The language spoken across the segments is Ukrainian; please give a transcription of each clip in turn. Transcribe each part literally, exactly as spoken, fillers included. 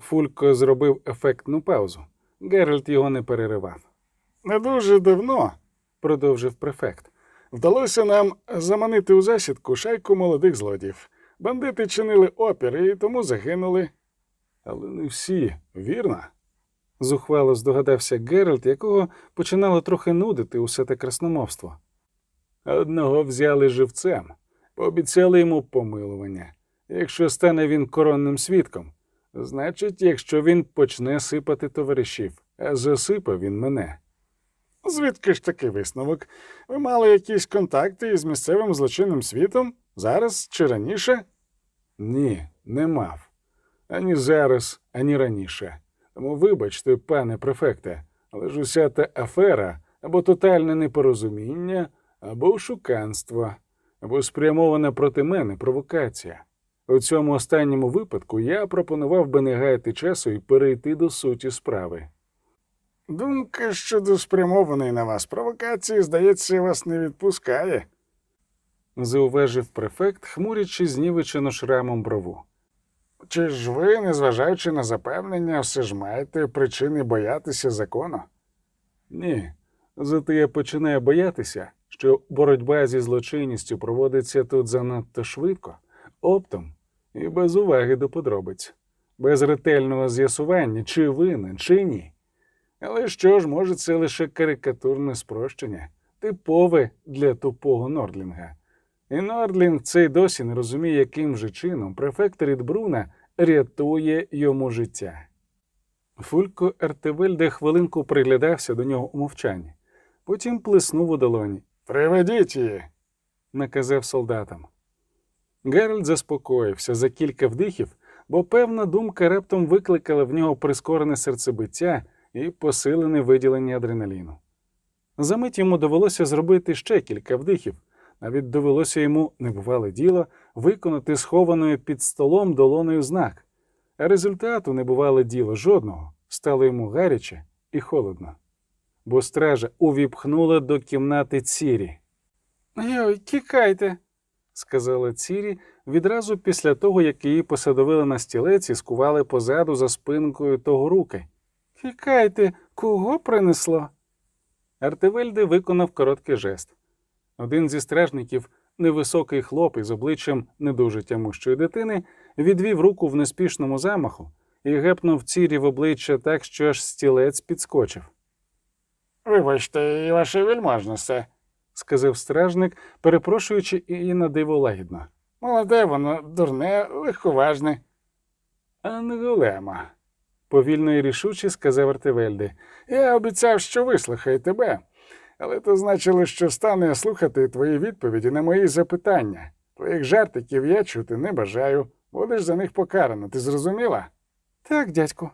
Фулько зробив ефектну паузу. Геральт його не переривав. «Не дуже давно», – продовжив префект, – «вдалося нам заманити у засідку шайку молодих злодіїв. Бандити чинили опір і тому загинули». «Але не всі, вірно?» – зухвало здогадався Геральт, якого починало трохи нудити усе те красномовство. «Одного взяли живцем, пообіцяли йому помилування. Якщо стане він коронним свідком, значить, якщо він почне сипати товаришів, а засипав він мене». «Звідки ж такий висновок? Ви мали якісь контакти із місцевим злочинним світом? Зараз чи раніше?» «Ні, не мав. Ані зараз, ані раніше. Тому вибачте, пане префекте, але ж уся та афера або тотальне непорозуміння, або шуканство, або спрямована проти мене провокація. У цьому останньому випадку я пропонував би не гаяти часу і перейти до суті справи». «Думка щодо спрямованої на вас провокації, здається, вас не відпускає», – зауважив префект, хмурячи знівечено шрамом брову. «Чи ж ви, незважаючи на запевнення, все ж маєте причини боятися закону?» «Ні, зате я починаю боятися, що боротьба зі злочинністю проводиться тут занадто швидко, оптом і без уваги до подробиць, без ретельного з'ясування, чи винен, чи ні. Але що ж, може, це лише карикатурне спрощення, типове для тупого Нордлінга. І Нордлінг цей досі не розуміє, яким же чином префект Рідбруна рятує йому життя». Фулько Ертевельде хвилинку приглядався до нього у мовчанні, потім плеснув у долоні. «Приведіть її», – наказав солдатам. Геральт заспокоївся за кілька вдихів, бо певна думка раптом викликала в нього прискорене серцебиття і посилене виділення адреналіну. Замить йому довелося зробити ще кілька вдихів, навіть довелося йому, небувале діло, виконати схованою під столом долоною знак. А результату, небувале діло, жодного, стало йому гаряче і холодно. Бо стража увіпхнула до кімнати Цірі. «Йой, тікайте», – сказала Цірі відразу після того, як її посадовили на стілець і скували позаду за спинкою того руки. «Тікайте, кого принесло?» Артевельде виконав короткий жест. Один зі стражників, невисокий хлоп із обличчям не дуже тямущої дитини, відвів руку в неспішному замаху і гепнув Цірі в обличчя так, що аж стілець підскочив. «Вибачте, ваше вельможносте», – сказав стражник, перепрошуючи і на диво лагідно. «Молоде воно, дурне, легковажне». «Анголема», – повільно і рішуче сказав Артевельде. «Я обіцяв, що вислухаю тебе, але то значило, що стану слухати твої відповіді на мої запитання. Твоїх жартиків я чути не бажаю. Будеш за них покарана, ти зрозуміла?» «Так, дядьку».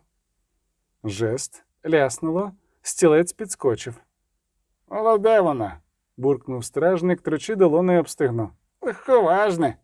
Жест, ляснуло, стілець підскочив. «Молоде вона», – буркнув стражник, тручи долоною об стегно. «Легковажне».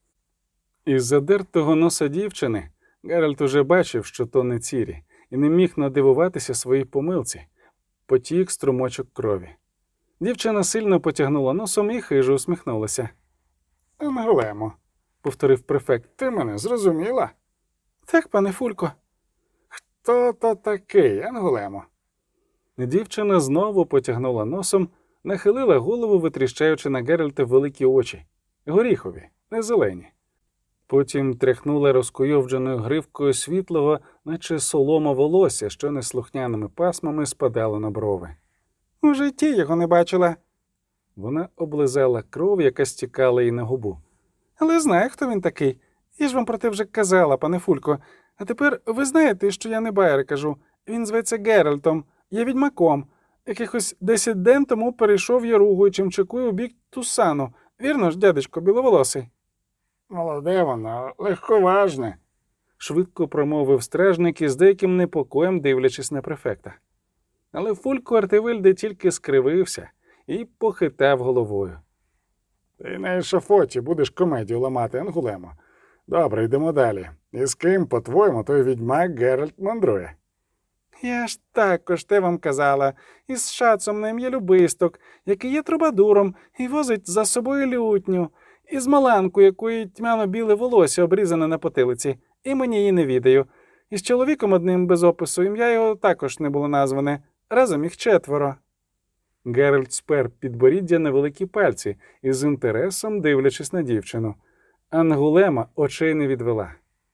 Із задертого носа дівчини Геральт уже бачив, що то не Цірі, і не міг надивуватися своїй помилці. Потік струмочок крові. Дівчина сильно потягнула носом і хижо усміхнулася. «Анголемо», – повторив префект. «Ти мене зрозуміла?» «Так, пане Фулько». «Хто то такий, Анголемо?» Дівчина знову потягнула носом, нахилила голову, витріщаючи на Геральта великі очі. Горіхові, не зелені. Потім тряхнула розкуйовдженою гривкою світлого, наче солома волосся, що неслухняними пасмами спадало на брови. «У житті його не бачила». Вона облизала кров, яка стікала їй на губу. «Але знаю, хто він такий. Я ж вам про те вже казала, пане Фулько. А тепер ви знаєте, що я не байер кажу. Він зветься Геральтом, є відьмаком. Якихось десять день тому перейшов Яругу і чимчикує у бік Тусану. Вірно ж, дядечко біловолосий?» «Молоде воно, легковажне», – швидко промовив стражник із деяким непокоєм, дивлячись на префекта. Але Фулько Артевельде тільки скривився і похитав головою. «Ти на ешафоті будеш комедію ламати, Анголемо. Добре, йдемо далі. І з ким, по-твоєму, той відьмак Геральт мандрує?» «Я ж також те вам казала, із шацом на ім'я Любисток, який є трубадуром і возить за собою лютню, із маланку, якої тьмяно-біле волосся обрізане на потилиці, імені її не відаю. І з чоловіком одним без опису ім'я його також не було назване. Разом їх четверо. Геральт спер підборіддя на великі пальці і з інтересом дивлячись на дівчину. Ангулема очей не відвела.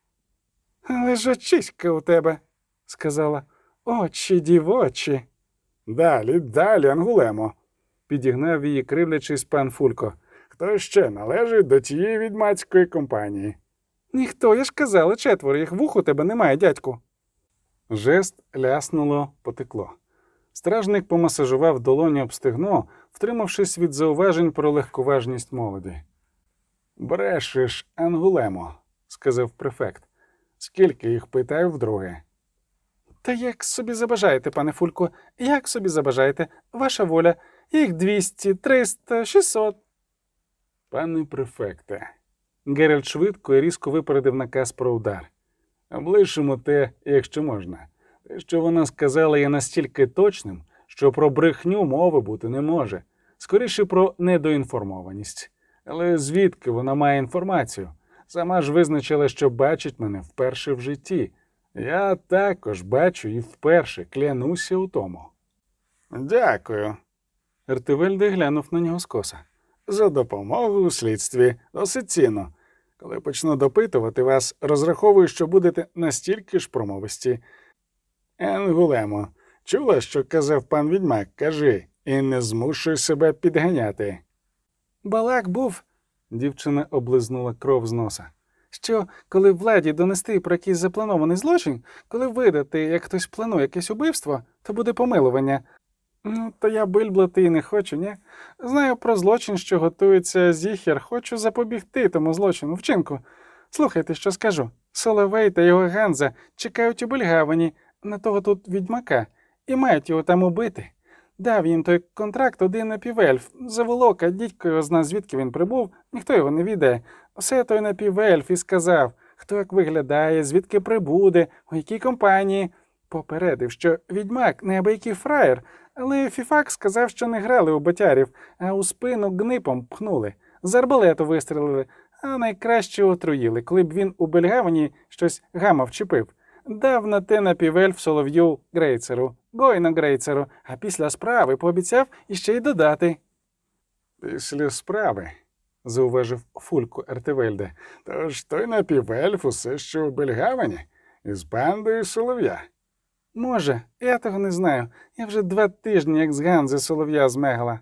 Але ж очиська у тебе, сказала. Очі дівочі. Далі, далі, Ангулемо, підігнав її, кривлячись пан Фулько. Хто ще належить до тієї відьмацької компанії? Ніхто, я ж казала, четверо, їх вух у тебе немає, дядьку. Жест ляснуло, потекло. Стражник помасажував долоні об стегно, втримавшись від зауважень про легковажність молоді. «Брешеш, Ангулемо», – сказав префект. «Скільки їх, питаю вдруге?» Та як собі забажаєте, пане Фулько, як собі забажаєте, ваша воля. Їх двісті, триста, шістсот. Пане префекте, Геральт швидко і різко випередив наказ про удар. Облишимо те, якщо можна. Те, що вона сказала, є настільки точним, що про брехню мови бути не може. Скоріше про недоінформованість. Але звідки вона має інформацію? Сама ж визначила, що бачить мене вперше в житті. Я також бачу і вперше, клянуся у тому. Дякую. Ертевельде глянув на нього скоса. За допомогу у слідстві. Досить цінно. Коли почну допитувати вас, розраховую, що будете настільки ж промовисті. Енгулемо, чула, що казав пан відьмак? Кажи, і не змушуй себе підганяти. Балак був, дівчина облизнула кров з носа. Що, коли владі донести про якийсь запланований злочин, коли видати, як хтось планує якесь убивство, то буде помилування. Ну, то я бильблати і не хочу, ні? Знаю про злочин, що готується Зіхер, хочу запобігти тому злочину, вчинку. Слухайте, що скажу. Соловей та його Ганза чекають у Бельгавені на того тут відьмака і мають його там убити. Дав їм той контракт один напівельф. Заволока, дідько його зна, звідки він прибув, ніхто його не відає. Все той напівельф і сказав, хто як виглядає, звідки прибуде, у якій компанії. Попередив, що відьмак неабиякий фраєр, але Фіфак сказав, що не грали у ботярів, а у спину гнипом пхнули. З арбалету вистрелили, а найкраще отруїли, коли б він у Бельгавені щось гама вчепив. Дав на те напівельф солов'ю Грейцеру, Гойна Грейцеру, а після справи пообіцяв іще й додати. Після справи, зауважив Фулько Ертевельде, тож той напівельф усе ще у Бельгавені, із бандою солов'я. Може, я того не знаю. Я вже два тижні, як з Ганзи солов'я змегала.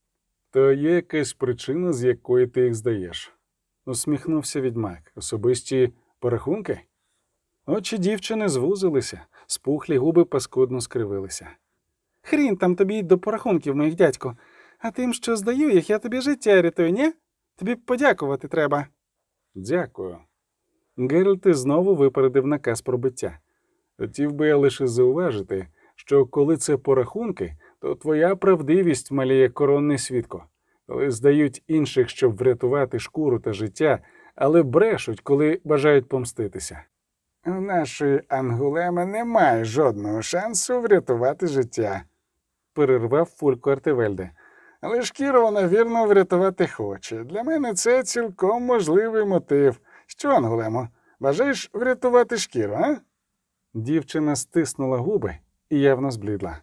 То є якась причина, з якої ти їх здаєш? Усміхнувся відьмак. Особисті порахунки? Очі дівчини звузилися, спухлі губи паскудно скривилися. Хрін там тобі й до порахунків моїх, дядько. А тим, що здаю їх, я тобі життя рятую, ні? Тобі подякувати треба. Дякую. Геральт знову випередив наказ про биття. Хотів би я лише зауважити, що коли це порахунки, то твоя правдивість маліє коронний свідко. Коли здають інших, щоб врятувати шкуру та життя, але брешуть, коли бажають помститися. У нашої Ангулеми немає жодного шансу врятувати життя, перервав Фулько Ертевельде. Але шкіру вона вірно врятувати хоче. Для мене це цілком можливий мотив. Що, Ангулемо, бажаєш врятувати шкіру, а? Дівчина стиснула губи і явно зблідла.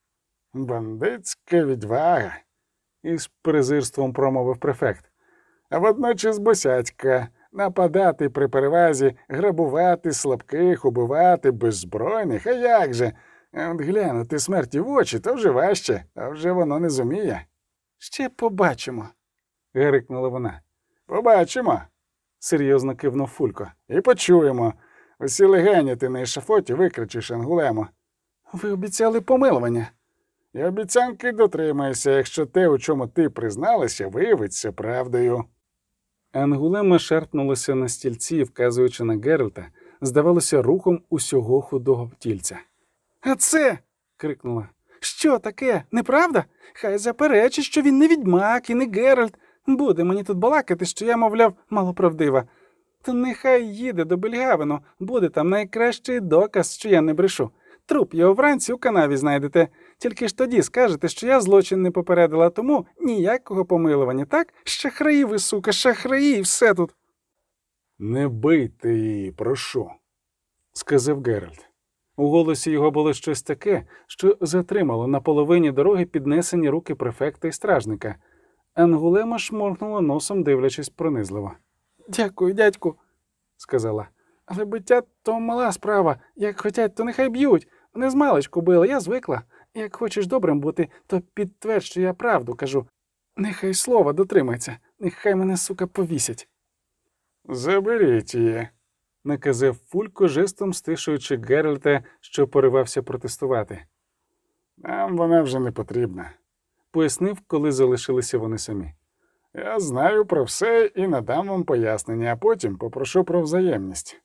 Бандитська відвага, із презирством промовив префект. А водночас босяцька. Нападати при перевазі, грабувати слабких, убивати беззбройних, а як же? От глянути смерті в очі, то вже важче, а вже воно не зуміє. Ще побачимо, грикнула вона. Побачимо, серйозно кивнув Фулько. І почуємо. Усі легені ти на ешафоті викричиш, Ангулемо. Ви обіцяли помилування. І обіцянки дотримайся, якщо те, у чому ти призналася, виявиться правдою. Ангулема шарпнулася на стільці, вказуючи на Геральта, здавалося, рухом усього худого тільця. «А це?» – крикнула. «Що таке? Неправда? Хай заперечить, що він не відьмак і не Геральт. Буде мені тут балакати, що я, мовляв, малоправдива. То нехай їде до Бельгавену, буде там найкращий доказ, що я не брешу. Труп його вранці у канаві знайдете. Тільки ж тоді скажете, що я злочин не попередила, тому ніякого помилування, так? Шахраї ви, сука, шахраї, і все тут». Не бийте її, прошу, сказав Геральт. У голосі його було щось таке, що затримало на половині дороги піднесені руки префекта і стражника. Ангулема шморгнула носом, дивлячись пронизливо. Дякую, дядьку, Сказала. але биття то мала справа. Як хотять, то нехай б'ють. Мене змалечку били, я звикла. Як хочеш добрим бути, то підтвердь, що я правду кажу. Нехай слова дотримається, нехай мене, сука, повісять. Заберіть її, наказав Фулько, жестом стишуючи Геральта, що поривався протестувати. Нам вона вже не потрібна, пояснив, коли залишилися вони самі. Я знаю про все і надам вам пояснення, а потім попрошу про взаємність.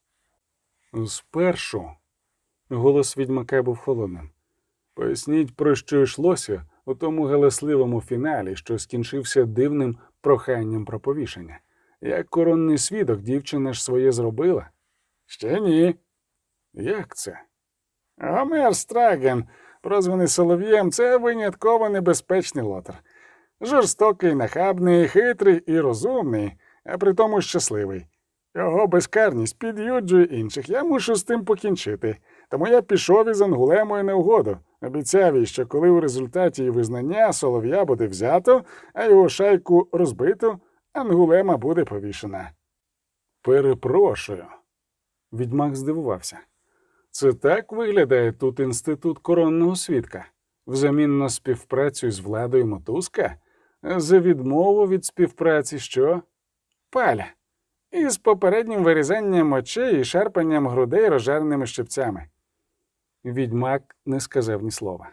Спершу голос відьмака був холодним. Поясніть, про що йшлося у тому галасливому фіналі, що скінчився дивним проханням про повішення. Як коронний свідок дівчина ж своє зробила? Ще ні. Як це? Гомер Страген, прозваний Солов'єм, це винятково небезпечний лотар. Жорстокий, нахабний, хитрий і розумний, а при тому щасливий. Його безкарність під'юджує інших. Я мушу з тим покінчити. Тому я пішов із Ангулемою на угоду. Обіцяв їй, що коли у результаті її визнання Солов'я буде взято, а його шайку розбито, Ангулема буде повішена. Перепрошую. Відьмак здивувався. Це так виглядає тут інститут коронного свідка? Взамін на співпрацю з владою мотузка? За відмову від співпраці що? Паля. Із попереднім вирізанням очей і шарпанням грудей розжареними щипцями. Відьмак не сказав ні слова.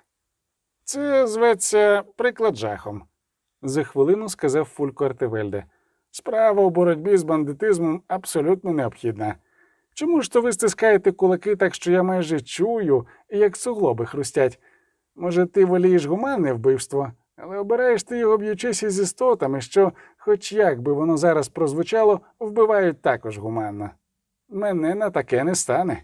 Це зветься приклад жахом, за хвилину сказав Фулько Артевельде. Справа у боротьбі з бандитизмом абсолютно необхідна. Чому ж то ви стискаєте кулаки так, що я майже чую, як суглоби хрустять? Може, ти волієш гуманне вбивство, але обираєш ти його, б'ючись із істотами, що, хоч як би воно зараз прозвучало, вбивають також гуманно. Мене на таке не стане.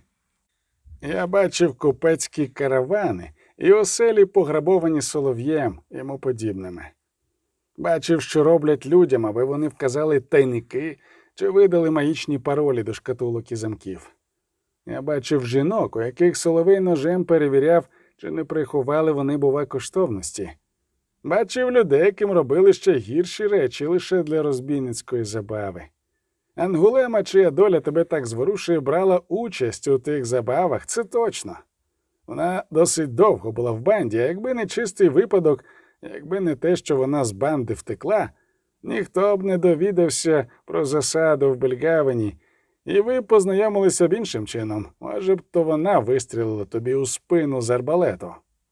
Я бачив купецькі каравани і оселі, пограбовані Солов'єм і йому подібними. Бачив, що роблять людям, аби вони вказали тайники чи видали магічні паролі до шкатулок і замків. Я бачив жінок, у яких Соловей ножем перевіряв, чи не приховали вони, бува, коштовності. Бачив людей, яким робили ще гірші речі лише для розбійницької забави. Ангулема, чия доля тебе так зворушує, брала участь у тих забавах, це точно. Вона досить довго була в банді, а якби не чистий випадок, якби не те, що вона з банди втекла, ніхто б не довідався про засаду в Бельгавені, і ви познайомилися б іншим чином. Може б, то вона вистрілила тобі у спину з арбалету.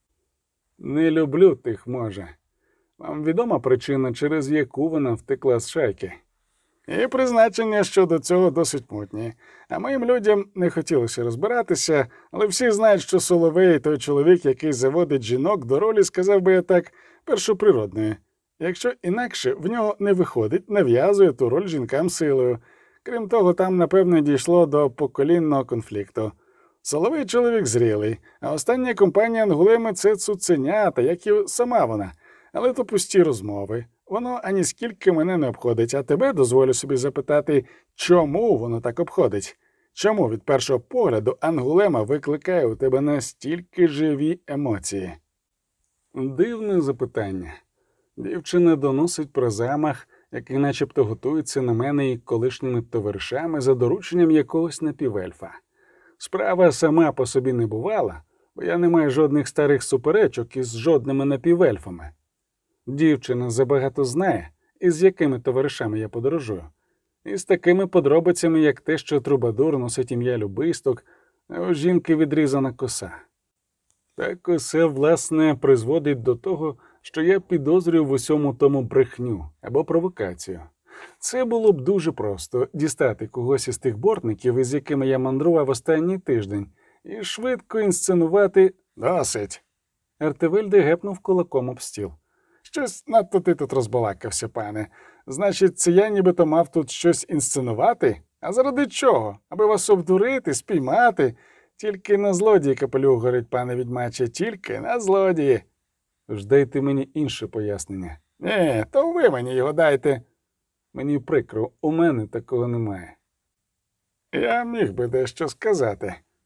Не люблю тих, може. Вам відома причина, через яку вона втекла з шайки? І призначення щодо цього досить мутні. А моїм людям не хотілося розбиратися, але всі знають, що Соловей – той чоловік, який заводить жінок до ролі, сказав би я так, першоприродної. Якщо інакше в нього не виходить, нав'язує ту роль жінкам силою. Крім того, там, напевно, дійшло до поколінного конфлікту. Соловей чоловік зрілий, а остання компанія Ангулеми – це цуценята, як і сама вона. Але то пусті розмови. Воно аніскільки мене не обходить, а тебе дозволю собі запитати, чому воно так обходить? Чому від першого погляду Ангулема викликає у тебе настільки живі емоції? Дивне запитання. Дівчина доносить про замах, який начебто готується на мене і колишніми товаришами за дорученням якогось напівельфа. Справа сама по собі не бувала, бо я не маю жодних старих суперечок із жодними напівельфами. Дівчина забагато знає, із якими товаришами я подорожую. І з такими подробицями, як те, що трубадур носить ім'я Любисток, а у жінки відрізана коса. Так усе, власне, призводить до того, що я підозрюю в усьому тому брехню або провокацію. Це було б дуже просто – дістати когось із тих бортників, із якими я мандрував останній тиждень, і швидко інсценувати «Досить!» Артевельде гепнув кулаком об стіл. «Щось надто ти тут розбалакався, пане. Значить, це я нібито мав тут щось інсценувати? А заради чого? Аби вас обдурити, спіймати? Тільки на злодії капелюх горить, пане відьмаче, тільки на злодії!» «Ж дайте мені інше пояснення». «Ні, то ви мені його дайте». «Мені прикро, у мене такого немає». «Я міг би дещо сказати»,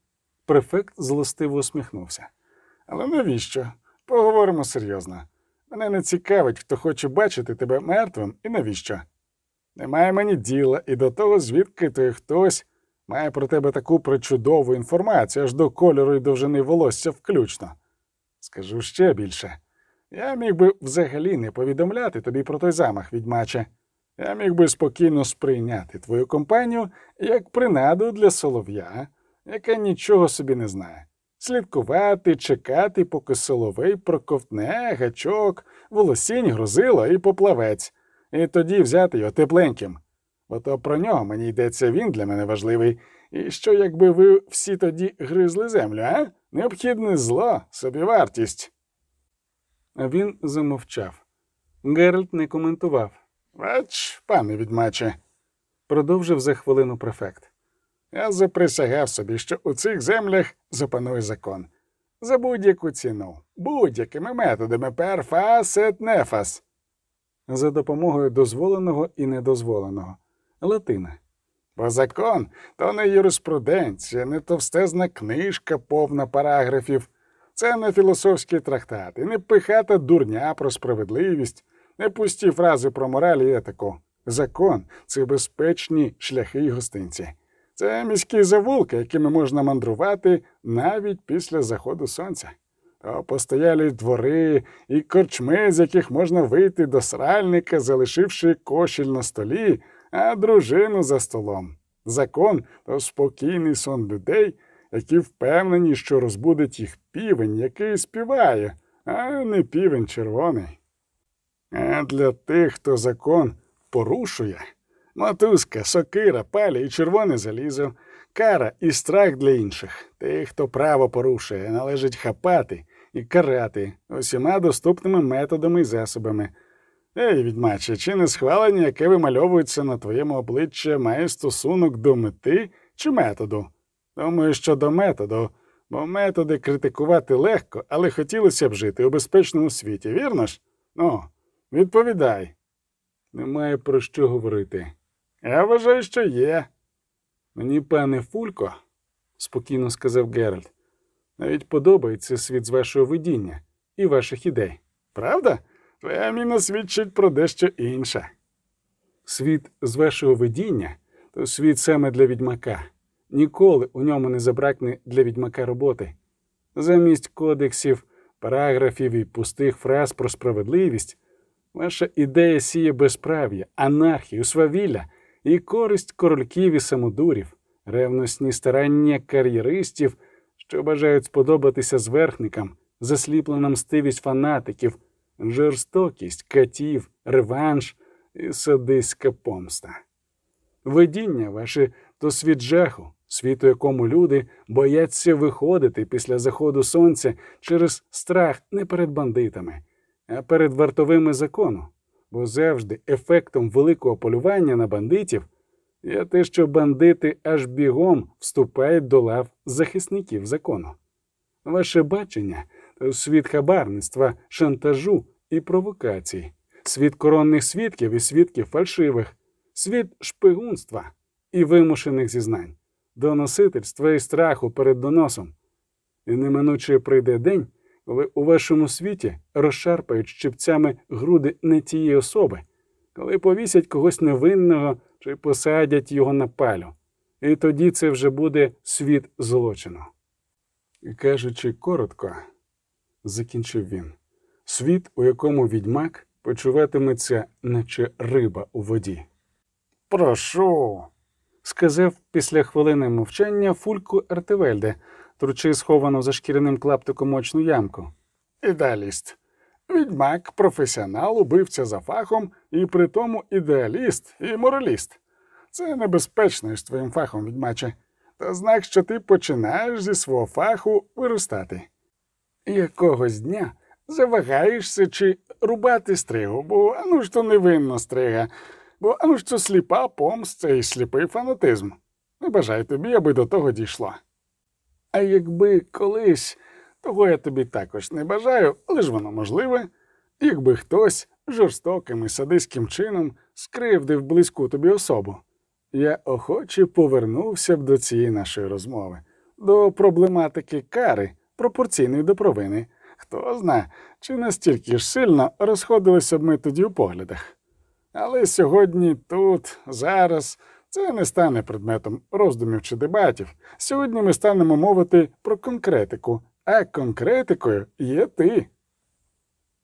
Префект злостиво усміхнувся. Але навіщо? Поговоримо серйозно. Мене не цікавить, хто хоче бачити тебе мертвим і навіщо. Немає мені діла і до того, звідки той хтось має про тебе таку причудову інформацію аж до кольору і довжини волосся включно. Скажу ще більше. Я міг би взагалі не повідомляти тобі про той замах, відьмаче. Я міг би спокійно сприйняти твою компанію як принаду для солов'я, яка нічого собі не знає. Слідкувати, чекати, поки соловей проковтне, гачок, волосінь, грузило і поплавець. І тоді взяти його тепленьким. Бо то про нього мені йдеться, він для мене важливий. І що, якби ви всі тоді гризли землю, а? Необхідне зло, собівартість. А він замовчав. Геральт не коментував. Бач, пане відьмаче, Продовжив за хвилину префект. я заприсягав собі, що у цих землях запанує закон. За будь-яку ціну, будь-якими методами per fas et nefas. За допомогою дозволеного і недозволеного. Латина. Бо закон – то не юриспруденція, не товстезна книжка, повна параграфів. Це не філософські трактати, не пихата дурня про справедливість, не пусті фрази про мораль і етику. Закон – це безпечні шляхи й гостинці. Це міські завулки, якими можна мандрувати навіть після заходу сонця. То постоялі двори і корчми, з яких можна вийти до сральника, залишивши кошіль на столі, а дружину за столом. Закон – то спокійний сон людей, які впевнені, що розбудить їх півень, який співає, а не півень червоний. А для тих, хто закон порушує, мотузка, сокира, палі і червоне залізо, кара і страх для інших. Тих, хто право порушує, належить хапати і карати усіма доступними методами і засобами. Ей, відьмаче, чи не схвалення, яке вимальовується на твоєму обличчі, має стосунок до мети чи методу? Думаю, що до методу, бо методи критикувати легко, але хотілося б жити у безпечному світі, вірно ж? Ну, відповідай. Немає про що говорити. Я вважаю, що є. Мені, пане Фулько, спокійно сказав Геральт, навіть подобається світ з вашого видіння і ваших ідей. Правда? Твоя міна свідчить про дещо інше. Світ з вашого видіння – то світ саме для відьмака. Ніколи у ньому не забракне для відьмака роботи. Замість кодексів, параграфів і пустих фраз про справедливість, ваша ідея сіє безправ'я, анархію, свавілля і користь корольків і самодурів, ревностні старання кар'єристів, що бажають сподобатися зверхникам, засліплена мстивість фанатиків, жорстокість катів, реванш і садистська помста. Видіння ваше – то світ жаху, світ, у якому люди бояться виходити після заходу сонця через страх не перед бандитами, а перед вартовими закону, бо завжди ефектом великого полювання на бандитів є те, що бандити аж бігом вступають до лав захисників закону. Ваше бачення – то світ хабарництва, шантажу і провокацій, світ коронних свідків і свідків фальшивих, світ шпигунства і вимушених зізнань, доносительства і страху перед доносом. І неминуче прийде день, коли у вашому світі розшарпають щипцями груди не тієї особи, коли повісять когось невинного чи посадять його на палю. І тоді це вже буде світ злочину. І кажучи коротко, закінчив він, світ, у якому відьмак почуватиметься, наче риба у воді. Прошу, Сказав після хвилини мовчання Фульку Артевельде, тручи сховану за шкіряним клаптиком очну ямку. ідеаліст. Відьмак, професіонал, убивця за фахом і при тому ідеаліст і мораліст. Це небезпечно із твоїм фахом, відьмаче. Та знак, що ти починаєш зі свого фаху виростати. Якогось дня завагаєшся чи рубати стригу, бо ану ж то невинна стрига, бо ану ж то сліпа помста і сліпий фанатизм. Не бажаю тобі, аби до того дійшло. А якби колись, того я тобі також не бажаю, але ж воно можливе, якби хтось жорстоким і садистським чином скривдив близьку тобі особу, я охоче повернувся б до цієї нашої розмови. до проблематики кари, пропорційної до провини. Хто зна, чи настільки ж сильно розходилися б ми тоді у поглядах. Але сьогодні, тут, зараз, це не стане предметом роздумів чи дебатів. Сьогодні ми станемо мовити про конкретику, а конкретикою є ти.